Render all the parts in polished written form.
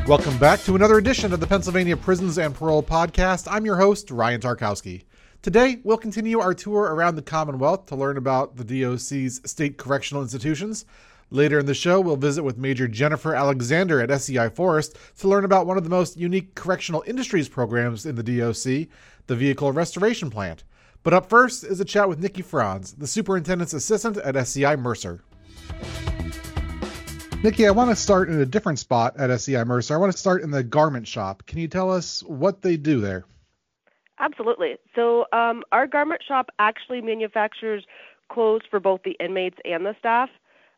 Welcome back to another edition of the Pennsylvania Prisons and Parole Podcast. I'm your host, Ryan Tarkowski. Today, we'll continue our tour around the Commonwealth to learn about the DOC's state correctional institutions. Later in the show, we'll visit with Major Jennifer Alexander at SCI Forest to learn about one of the most unique correctional industries programs in the DOC, the Vehicle Restoration Plant. But up first is a chat with Nikki Franz, the Superintendent's Assistant at SCI Mercer. Nikki, I want to start in a different spot at SCI Mercer. I want to start in the garment shop. Can you tell us what they do there? Absolutely. So our garment shop actually manufactures clothes for both the inmates and the staff.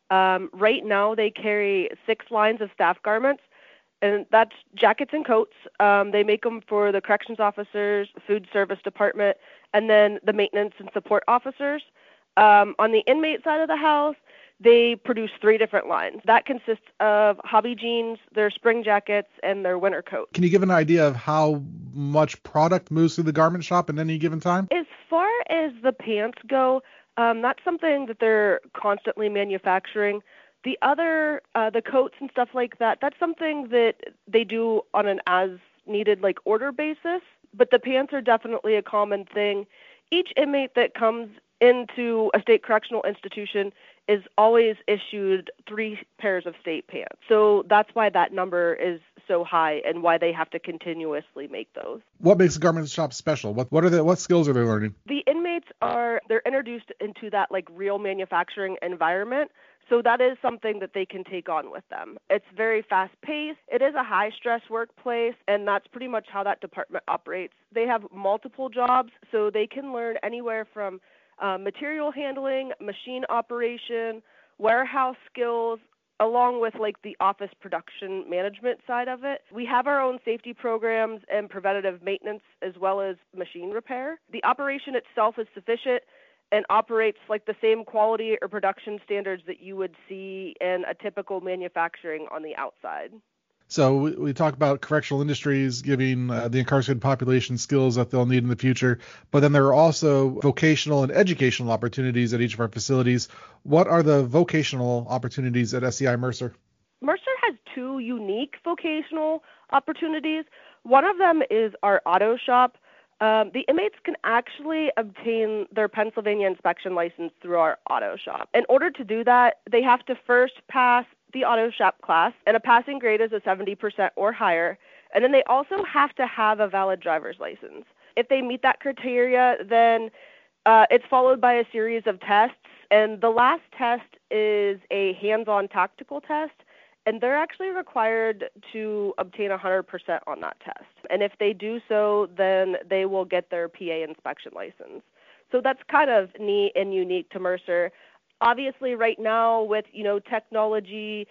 Right now they carry 6 lines of staff garments, and that's jackets and coats. They make them for the corrections officers, food service department, and then the maintenance and support officers. On the inmate side of the house, they produce 3 different lines. That consists of hobby jeans, their spring jackets, and their winter coats. Can you give an idea of how much product moves through the garment shop in any given time? As far as the pants go, that's something that they're constantly manufacturing. The other, the coats and stuff like that, that's something that they do on an as-needed, order basis. But the pants are definitely a common thing. Each inmate that comes into a state correctional institution is always issued 3 pairs of state pants. So that's why that number is so high and why they have to continuously make those. What makes the garment shop special? What skills are they learning? The inmates they're introduced into that real manufacturing environment. So that is something that they can take on with them. It's very fast-paced. It is a high-stress workplace, and that's pretty much how that department operates. They have multiple jobs, so they can learn anywhere from material handling, machine operation, warehouse skills, along with the office production management side of it. We have our own safety programs and preventative maintenance as well as machine repair. The operation itself is sufficient and operates the same quality or production standards that you would see in a typical manufacturing on the outside. So we talk about correctional industries giving the incarcerated population skills that they'll need in the future, but then there are also vocational and educational opportunities at each of our facilities. What are the vocational opportunities at SCI Mercer? Mercer has 2 unique vocational opportunities. One of them is our auto shop. The inmates can actually obtain their Pennsylvania inspection license through our auto shop. In order to do that, they have to first pass the auto shop class, and a passing grade is a 70% or higher, and then they also have to have a valid driver's license. If they meet that criteria, then it's followed by a series of tests, and the last test is a hands-on tactical test, and they're actually required to obtain 100% on that test. And if they do so, then they will get their PA inspection license. So that's kind of neat and unique to Mercer. Obviously, right now with, technology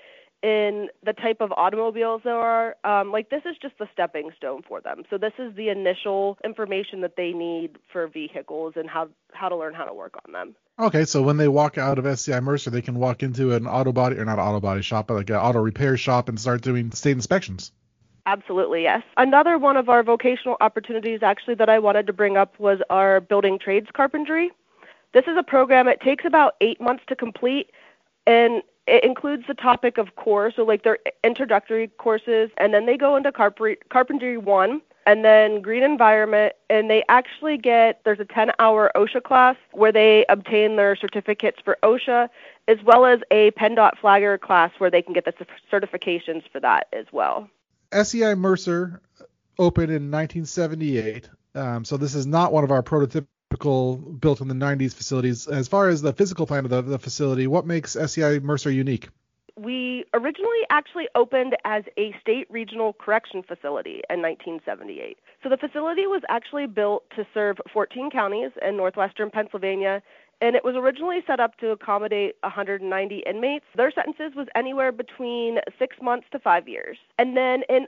in the type of automobiles there are, this is just the stepping stone for them. So this is the initial information that they need for vehicles and how to learn how to work on them. Okay, so when they walk out of SCI Mercer, they can walk into an not auto body shop, but an auto repair shop and start doing state inspections. Absolutely, yes. Another one of our vocational opportunities actually that I wanted to bring up was our building trades carpentry. This is a program, it takes about 8 months to complete, and it includes the topic of core, so their introductory courses, and then they go into Carpentry 1, and then Green Environment, and they actually there's a 10-hour OSHA class where they obtain their certificates for OSHA, as well as a PennDOT Flagger class where they can get the certifications for that as well. SCI Mercer opened in 1978, so this is not one of our prototypical built in the 90s facilities. As far as the physical plan of the facility, what makes SCI Mercer unique? We originally actually opened as a state regional correction facility in 1978. So the facility was actually built to serve 14 counties in northwestern Pennsylvania, and it was originally set up to accommodate 190 inmates. Their sentences was anywhere between 6 months to 5 years. And then in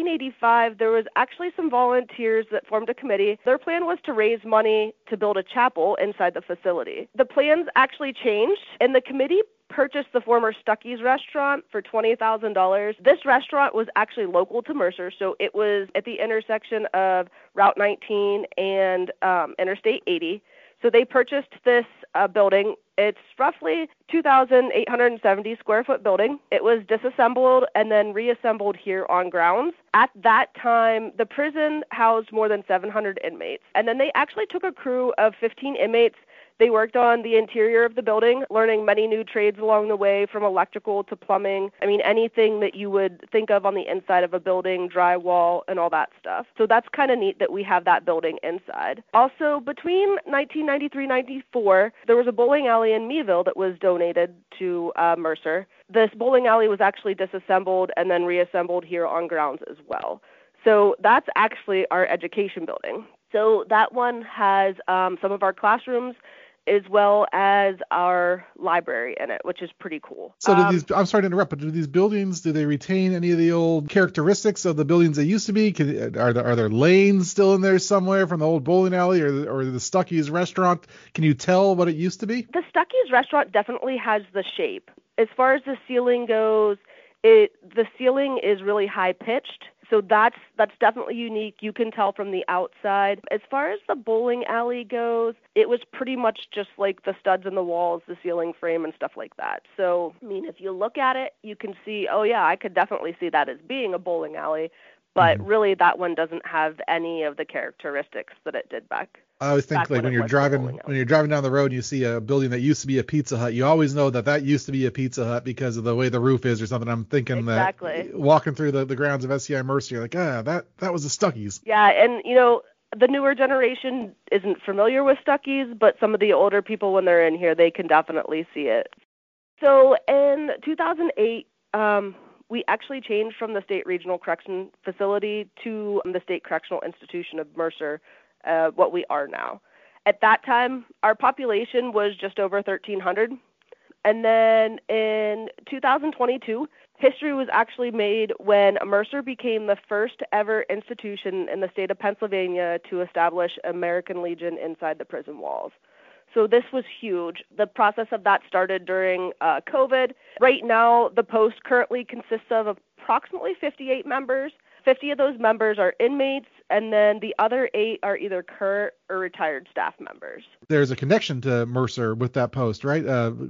1985, there was actually some volunteers that formed a committee. Their plan was to raise money to build a chapel inside the facility. The plans actually changed, and the committee purchased the former Stuckey's restaurant for $20,000. This restaurant was actually local to Mercer, so it was at the intersection of Route 19 and Interstate 80. So they purchased this building It's roughly 2,870 square foot building. It was disassembled and then reassembled here on grounds. At that time, the prison housed more than 700 inmates. And then they actually took a crew of 15 inmates. They worked on the interior of the building, learning many new trades along the way, from electrical to plumbing. I mean, anything that you would think of on the inside of a building, drywall, and all that stuff. So that's kind of neat that we have that building inside. Also, between 1993-94, there was a bowling alley in Meeville that was donated to Mercer. This bowling alley was actually disassembled and then reassembled here on grounds as well. So that's actually our education building. So that one has some of our classrooms as well as our library in it, which is pretty cool. So I'm sorry to interrupt, but do these buildings, do they retain any of the old characteristics of the buildings they used to be? Are there lanes still in there somewhere from the old bowling alley or the Stuckey's restaurant? Can you tell what it used to be? The Stuckey's restaurant definitely has the shape. As far as the ceiling goes, the ceiling is really high-pitched. So that's definitely unique. You can tell from the outside. As far as the bowling alley goes, it was pretty much just like the studs in the walls, the ceiling frame, and stuff like that. So, I mean, if you look at it, you can see, oh, yeah, I could definitely see that as being a bowling alley. But really, that one doesn't have any of the characteristics that it did back. I always think like when you're driving down the road and you see a building that used to be a Pizza Hut, you always know that used to be a Pizza Hut because of the way the roof is or something. I'm thinking exactly. That walking through the grounds of SCI Mercer, you're like, that was the Stuckey's. Yeah, and the newer generation isn't familiar with Stuckey's, but some of the older people, when they're in here, they can definitely see it. So in 2008, we actually changed from the State Regional Correction Facility to the State Correctional Institution of Mercer, what we are now. At that time, our population was just over 1,300. And then in 2022, history was actually made when Mercer became the first ever institution in the state of Pennsylvania to establish American Legion inside the prison walls. So this was huge. The process of that started during COVID. Right now, the post currently consists of approximately 58 members. 50 of those members are inmates, and then the other 8 are either current or retired staff members. There's a connection to Mercer with that post, right?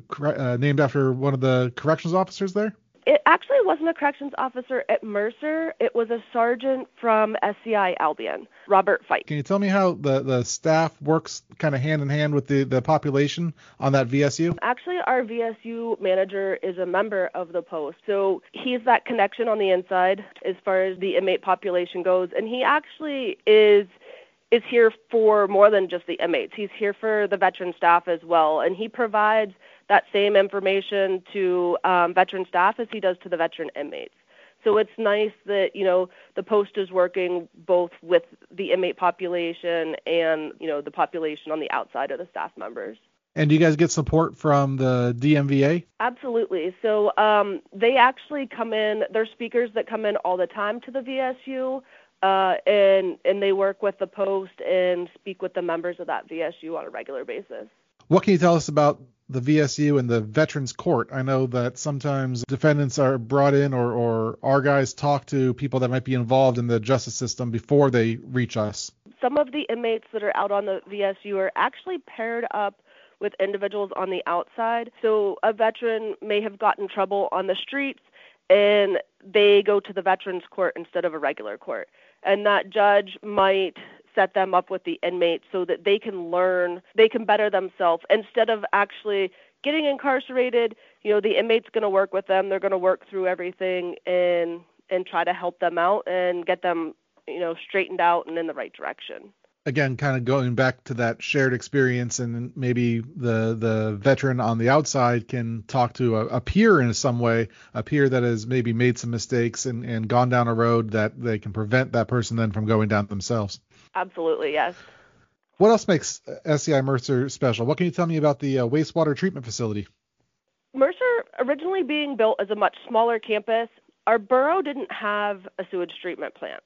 Named after one of the corrections officers there? It actually wasn't a corrections officer at Mercer. It was a sergeant from SCI Albion, Robert Fite. Can you tell me how the staff works kind of hand in hand with the population on that VSU? Actually, our VSU manager is a member of the post. So he's that connection on the inside as far as the inmate population goes. And he actually is here for more than just the inmates. He's here for the veteran staff as well. And he provides that same information to veteran staff as he does to the veteran inmates. So it's nice that, the post is working both with the inmate population and, the population on the outside of the staff members. And do you guys get support from the DMVA? Absolutely. So they actually come in, they're speakers that come in all the time to the VSU, and they work with the post and speak with the members of that VSU on a regular basis. What can you tell us about the VSU and the Veterans Court? I know that sometimes defendants are brought in or our guys talk to people that might be involved in the justice system before they reach us. Some of the inmates that are out on the VSU are actually paired up with individuals on the outside. So a veteran may have gotten in trouble on the streets and they go to the Veterans Court instead of a regular court. And that judge might set them up with the inmates so that they can learn, they can better themselves. Instead of actually getting incarcerated, the inmate's going to work with them. They're going to work through everything and try to help them out and get them, straightened out and in the right direction. Again, kind of going back to that shared experience, and maybe the veteran on the outside can talk to a peer in some way, a peer that has maybe made some mistakes and gone down a road that they can prevent that person then from going down themselves. Absolutely, yes. What else makes SCI Mercer special? What can you tell me about the wastewater treatment facility? Mercer, originally being built as a much smaller campus, our borough didn't have a sewage treatment plant.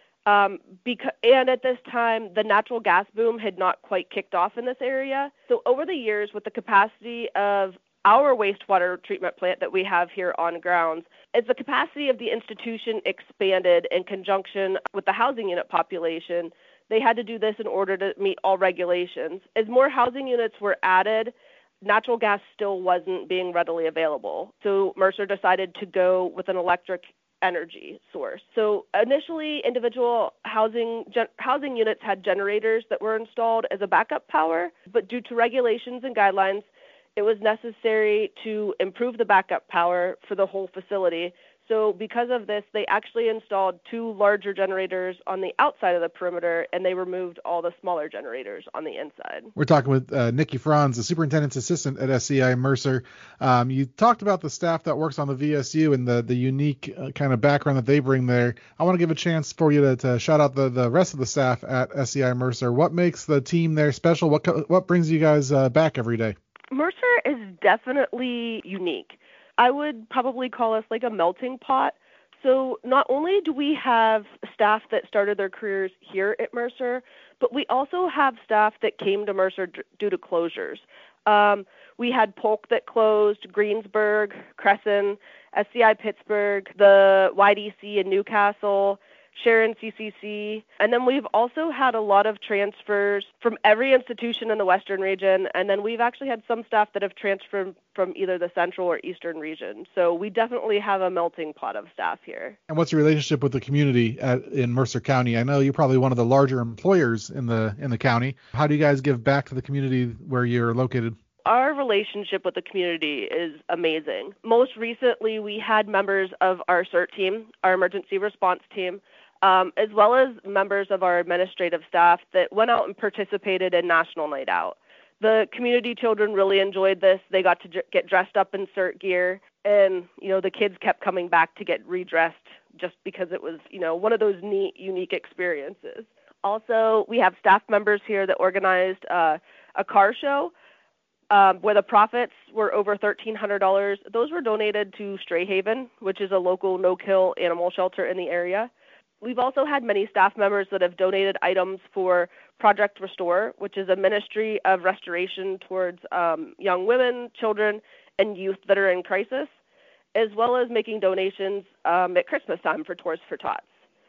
And at this time, the natural gas boom had not quite kicked off in this area. So over the years, with the capacity of our wastewater treatment plant that we have here on grounds, as the capacity of the institution expanded in conjunction with the housing unit population, they had to do this in order to meet all regulations. As more housing units were added, natural gas still wasn't being readily available. So Mercer decided to go with an electric energy source. So initially, individual housing units had generators that were installed as a backup power, but due to regulations and guidelines, it was necessary to improve the backup power for the whole facility. So because of this, they actually installed 2 larger generators on the outside of the perimeter, and they removed all the smaller generators on the inside. We're talking with Nikki Franz, the superintendent's assistant at SCI Mercer. You talked about the staff that works on the VSU and the unique kind of background that they bring there. I want to give a chance for you to shout out the rest of the staff at SCI Mercer. What makes the team there special? What brings you guys back every day? Mercer is definitely unique. I would probably call us like a melting pot. So not only do we have staff that started their careers here at Mercer, but we also have staff that came to Mercer due to closures. We had Polk that closed, Greensburg, Crescent, SCI Pittsburgh, the YDC in Newcastle, Sharon CCC, and then we've also had a lot of transfers from every institution in the Western region, and then we've actually had some staff that have transferred from either the Central or Eastern region. So we definitely have a melting pot of staff here. And what's your relationship with the community in Mercer County? I know you're probably one of the larger employers in the county. How do you guys give back to the community where you're located? Our relationship with the community is amazing. Most recently, we had members of our CERT team, our emergency response team, as well as members of our administrative staff that went out and participated in National Night Out. The community children really enjoyed this. They got to get dressed up in CERT gear, and the kids kept coming back to get redressed just because it was one of those neat, unique experiences. Also, we have staff members here that organized a car show where the profits were over $1,300. Those were donated to Stray Haven, which is a local no-kill animal shelter in the area. We've also had many staff members that have donated items for Project Restore, which is a ministry of restoration towards young women, children, and youth that are in crisis, as well as making donations at Christmas time for Tours for Tots.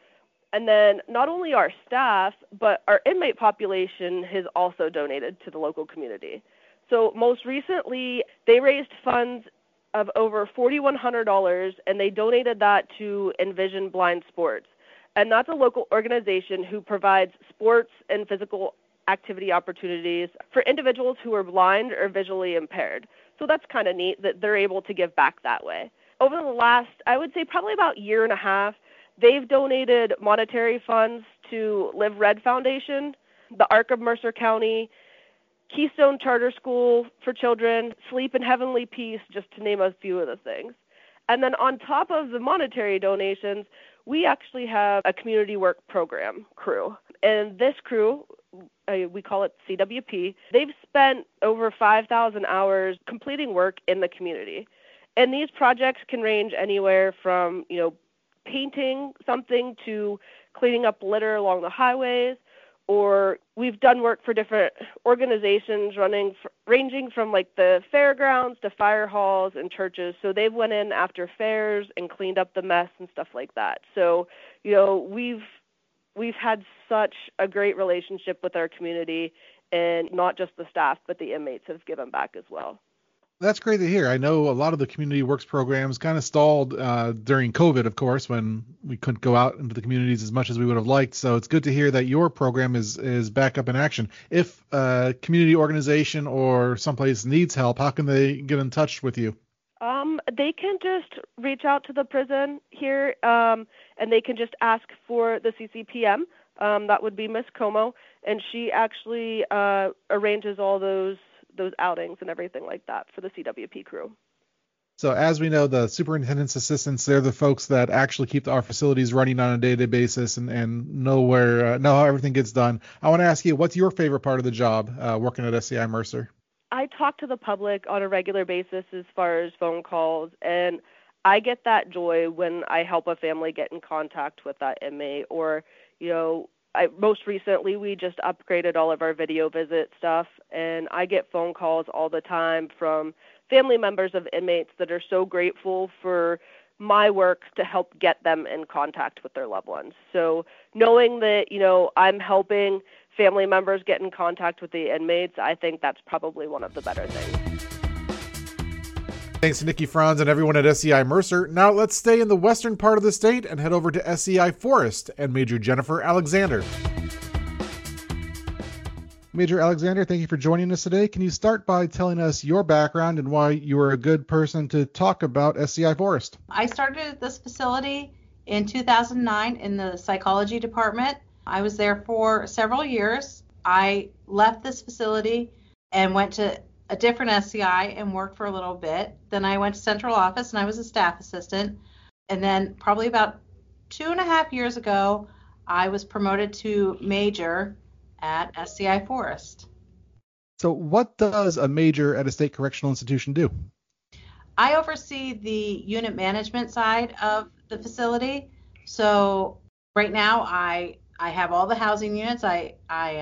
And then not only our staff, but our inmate population has also donated to the local community. So most recently, they raised funds of over $4,100, and they donated that to Envision Blind Sports. And that's a local organization who provides sports and physical activity opportunities for individuals who are blind or visually impaired. So that's kind of neat that they're able to give back that way. Over the last, I would say probably about year and a half, they've donated monetary funds to Live Red Foundation, the Arc of Mercer County, Keystone Charter School for Children, Sleep in Heavenly Peace, just to name a few of the things. And then on top of the monetary donations, we actually have a community work program crew. And this crew, we call it CWP, they've spent over 5,000 hours completing work in the community. And these projects can range anywhere from, painting something to cleaning up litter along the highways, or we've done work for different organizations ranging from like the fairgrounds to fire halls and churches. So they've went in after fairs and cleaned up the mess and stuff like that. So, we've had such a great relationship with our community, and not just the staff, but the inmates have given back as well. That's great to hear. I know a lot of the community works programs kind of stalled during COVID, of course, when we couldn't go out into the communities as much as we would have liked. So it's good to hear that your program is back up in action. If a community organization or someplace needs help, how can they get in touch with you? They can just reach out to the prison here, and they can just ask for the CCPM. That would be Miss Como, and she actually arranges all those outings and everything like that for the CWP crew. So as we know, the superintendent's assistants, they're the folks that actually keep our facilities running on a day-to-day basis and know how everything gets done. I want to ask you, what's your favorite part of the job working at SCI Mercer? I talk to the public on a regular basis as far as phone calls, and I get that joy when I help a family get in contact with that inmate, or, most recently, we just upgraded all of our video visit stuff, and I get phone calls all the time from family members of inmates that are so grateful for my work to help get them in contact with their loved ones. So knowing that, I'm helping family members get in contact with the inmates, I think that's probably one of the better things. Thanks to Nikki Franz and everyone at SCI Mercer. Now let's stay in the western part of the state and head over to SCI Forest and Major Jennifer Alexander. Major Alexander, thank you for joining us today. Can you start by telling us your background and why you are a good person to talk about SCI Forest? I started at this facility in 2009 in the psychology department. I was there for several years. I left this facility and went to a different SCI and worked for a little bit. Then I went to central office and I was a staff assistant. And then probably about 2.5 years ago, I was promoted to major at SCI Forest. So what does a major at a state correctional institution do? I oversee the unit management side of the facility. So right now I have all the housing units. I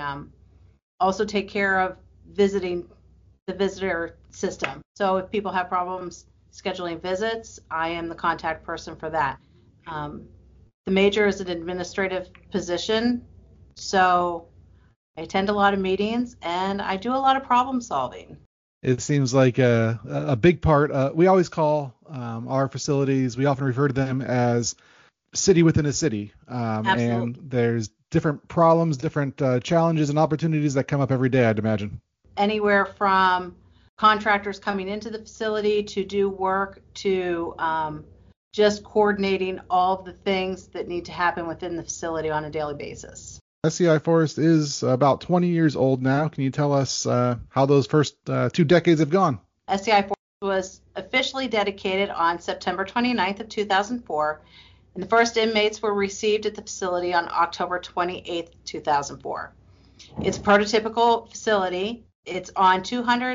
also take care of visiting the visitor system. So if people have problems scheduling visits, I am the contact person for that. The major is an administrative position, so I attend a lot of meetings and I do a lot of problem solving. It seems like a big part. We always call our facilities, we often refer to them as city within a city. And there's different problems, different challenges and opportunities that come up every day, I'd imagine. Anywhere from contractors coming into the facility to do work to just coordinating all of the things that need to happen within the facility on a daily basis. SCI Forest is about 20 years old now. Can you tell us how those first 2 decades have gone? SCI Forest was officially dedicated on September 29th of 2004, and the first inmates were received at the facility on October 28th, 2004. It's a prototypical facility. It's on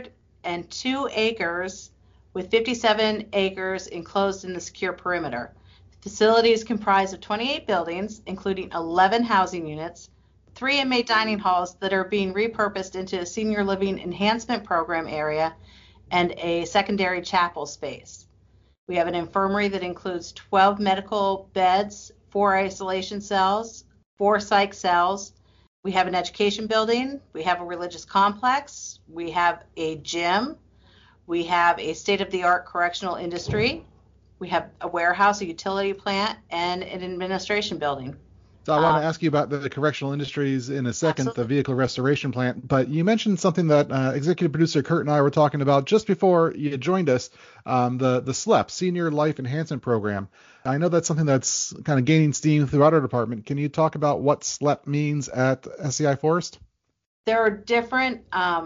202 acres with 57 acres enclosed in the secure perimeter. The facility is comprised of 28 buildings, including 11 housing units, 3 inmate dining halls that are being repurposed into a senior living enhancement program area, and a secondary chapel space. We have an infirmary that includes 12 medical beds, 4 isolation cells, 4 psych cells. We have an education building. We have a religious complex. We have a gym. We have a state-of-the-art correctional industry. We have a warehouse, a utility plant, and an administration building. So I want to ask you about the correctional industries in a second, Absolutely. the vehicle restoration plant. But you mentioned something that executive producer Kurt and I were talking about just before you joined us, the SLEP, Senior Life Enhancement Program. I know that's something that's kind of gaining steam throughout our department. Can you talk about what SLEP means at SCI Forest? There are different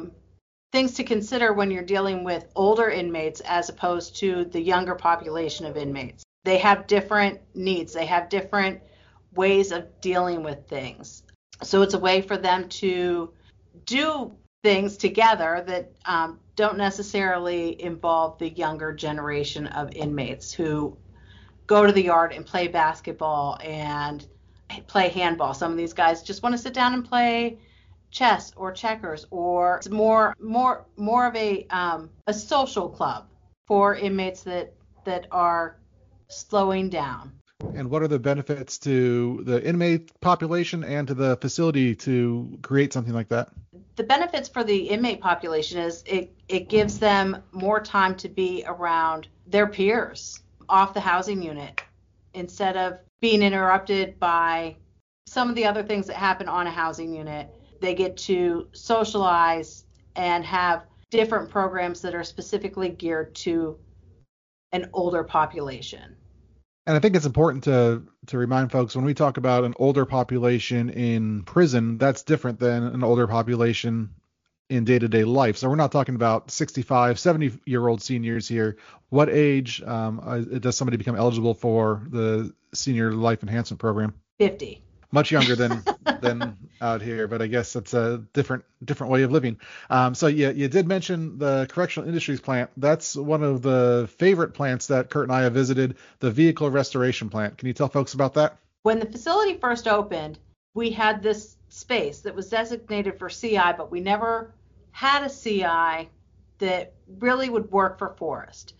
things to consider when you're dealing with older inmates as opposed to the younger population of inmates. They have different needs. They have different ways of dealing with things. So it's a way for them to do things together that don't necessarily involve the younger generation of inmates who go to the yard and play basketball and play handball. Some of these guys just want to sit down and play chess or checkers, or it's more of a social club for inmates that are slowing down. And what are the benefits to the inmate population and to the facility to create something like that? The benefits for the inmate population is it gives them more time to be around their peers off the housing unit instead of being interrupted by some of the other things that happen on a housing unit. They get to socialize and have different programs that are specifically geared to an older population. And I think it's important to remind folks, when we talk about an older population in prison, that's different than an older population in day-to-day life. So we're not talking about 65, 70-year-old seniors here. What age does somebody become eligible for the Senior Life Enhancement Program? 50. Much younger than out here, but I guess it's a different way of living. So you did mention the Correctional Industries plant. That's one of the favorite plants that Kurt and I have visited, the Vehicle Restoration Plant. Can you tell folks about that? When the facility first opened, we had this space that was designated for CI, but we never had a CI that really would work for Forest.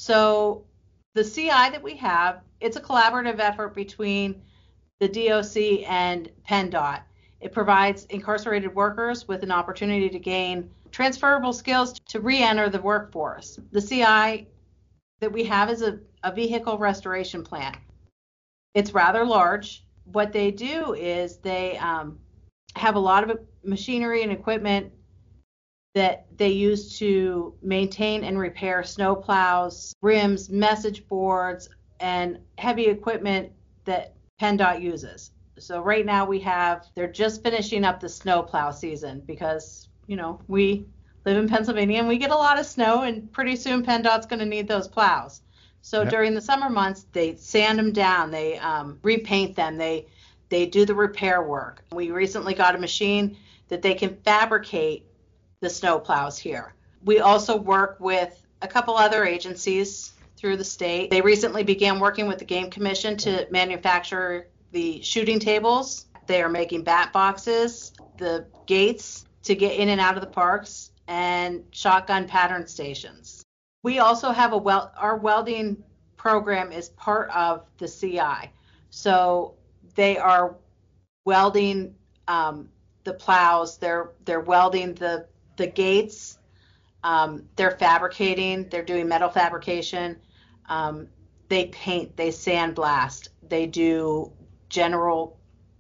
So the CI that we have, it's a collaborative effort between the DOC and PennDOT. It provides incarcerated workers with an opportunity to gain transferable skills to re-enter the workforce. The CI that we have is a vehicle restoration plant. It's rather large. What they do is they have a lot of machinery and equipment that they use to maintain and repair snow plows, rims, message boards, and heavy equipment that PennDOT uses. So right now they're just finishing up the snow plow season because, we live in Pennsylvania and we get a lot of snow, and pretty soon PennDOT's going to need those plows. So During the summer months, they sand them down, they repaint them, they do the repair work. We recently got a machine that they can fabricate the snow plows here. We also work with a couple other agencies through the state. They recently began working with the Game Commission to manufacture the shooting tables. They are making bat boxes, the gates to get in and out of the parks, and shotgun pattern stations. We also have our welding program is part of the CI. So they are welding the plows, they're welding the gates, they're fabricating, they're doing metal fabrication, they paint, they sandblast, they do general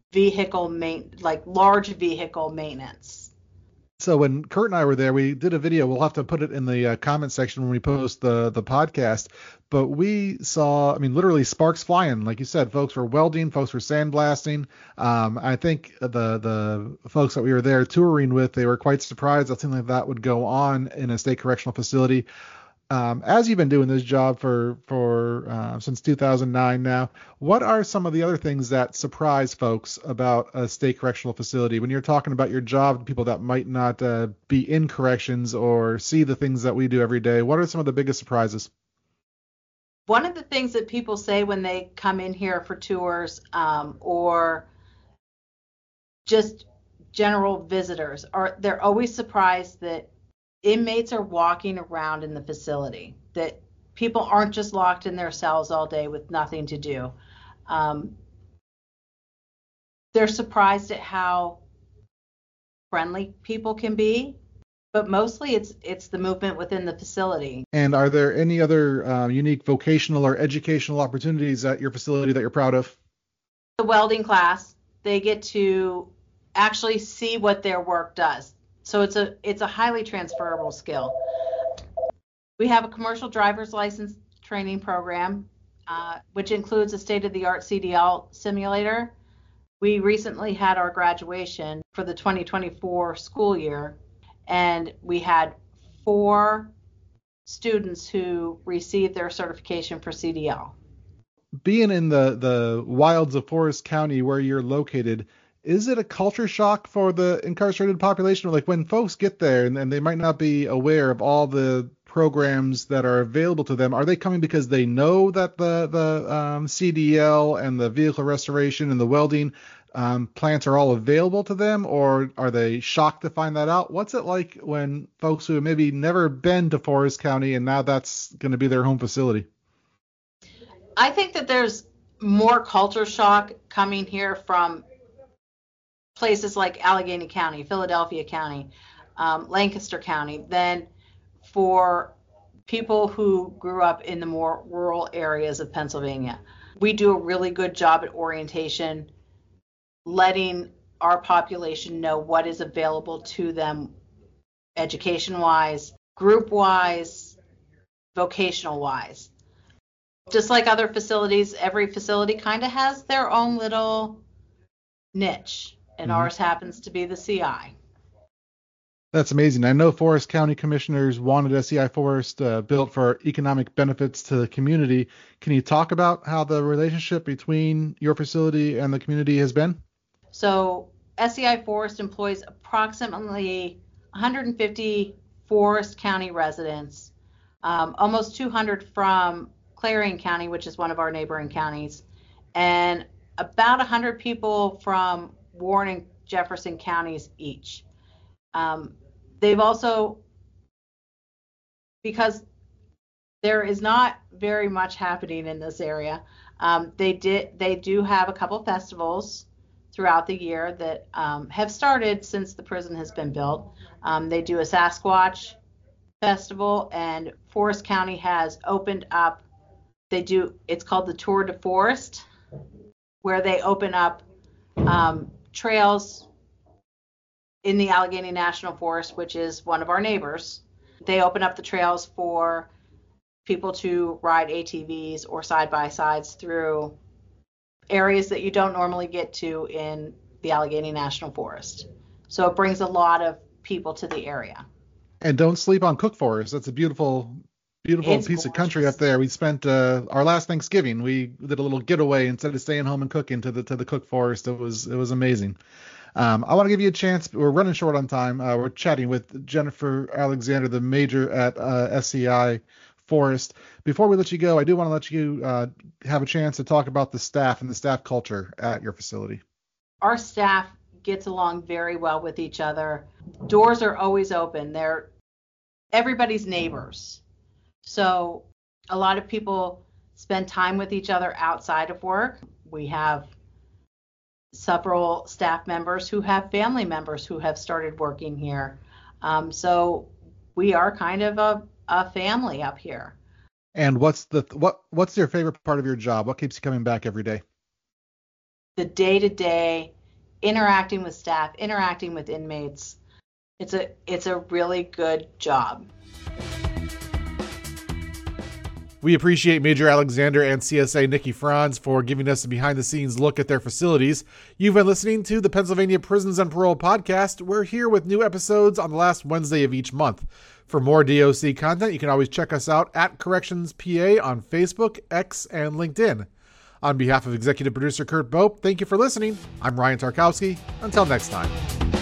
large vehicle maintenance. So when Kurt and I were there, we did a video. We'll have to put it in the comment section when we post the podcast. But we saw, literally sparks flying. Like you said, folks were welding, folks were sandblasting. I think the folks that we were there touring with, they were quite surprised that something like that would go on in a state correctional facility. As you've been doing this job for since 2009 now, what are some of the other things that surprise folks about a state correctional facility? When you're talking about your job to people that might not be in corrections or see the things that we do every day, what are some of the biggest surprises? One of the things that people say when they come in here for tours or just general visitors they're always surprised that inmates are walking around in the facility, that people aren't just locked in their cells all day with nothing to do. They're surprised at how friendly people can be, but mostly it's the movement within the facility. And are there any other unique vocational or educational opportunities at your facility that you're proud of? The welding class, they get to actually see what their work does. So it's a highly transferable skill. We have a commercial driver's license training program, which includes a state-of-the-art CDL simulator. We recently had our graduation for the 2024 school year, and we had 4 students who received their certification for CDL. Being in the wilds of Forest County where you're located, is it a culture shock for the incarcerated population? Like when folks get there and they might not be aware of all the programs that are available to them, are they coming because they know that the CDL and the vehicle restoration and the welding plants are all available to them, or are they shocked to find that out? What's it like when folks who have maybe never been to Forest County and now that's going to be their home facility? I think that there's more culture shock coming here from places like Allegheny County, Philadelphia County, Lancaster County, than for people who grew up in the more rural areas of Pennsylvania. We do a really good job at orientation, letting our population know what is available to them education-wise, group-wise, vocational-wise. Just like other facilities, every facility kind of has their own little niche, and ours happens to be the CI. That's amazing. I know Forest County commissioners wanted SCI Forest built for economic benefits to the community. Can you talk about how the relationship between your facility and the community has been? So SCI Forest employs approximately 150 Forest County residents, almost 200 from Clarion County, which is one of our neighboring counties, and about 100 people from Warren and Jefferson counties each. They've also, because there is not very much happening in this area, they do have a couple festivals. throughout the year that have started since the prison has been built. They do a Sasquatch festival, and Forest County has opened up. It's called the Tour de Forest, where they open up trails in the Allegheny National Forest, which is one of our neighbors. They open up the trails for people to ride ATVs or side-by-sides through areas that you don't normally get to in the Allegheny National Forest. So it brings a lot of people to the area. And don't sleep on Cook Forest. That's a beautiful piece of country up there. We spent our last Thanksgiving. We did a little getaway instead of staying home and cooking to the Cook Forest. It was amazing. I want to give you a chance. We're running short on time. We're chatting with Jennifer Alexander, the major at SCI Forest. Before we let you go, I do want to let you have a chance to talk about the staff and the staff culture at your facility. Our staff gets along very well with each other. Doors are always open. They're everybody's neighbors. So a lot of people spend time with each other outside of work. We have several staff members who have family members who have started working here. So we are kind of a family up here. And what's your favorite part of your job? What keeps you coming back every day? The day-to-day interacting with staff, interacting with inmates. It's a really good job. We appreciate Major Alexander and CSA Nikki Franz for giving us a behind-the-scenes look at their facilities. You've been listening to the Pennsylvania Prisons and Parole podcast. We're here with new episodes on the last Wednesday of each month. For more DOC content, you can always check us out at Corrections PA on Facebook, X, and LinkedIn. On behalf of executive producer Kurt Bope, thank you for listening. I'm Ryan Tarkowski. Until next time.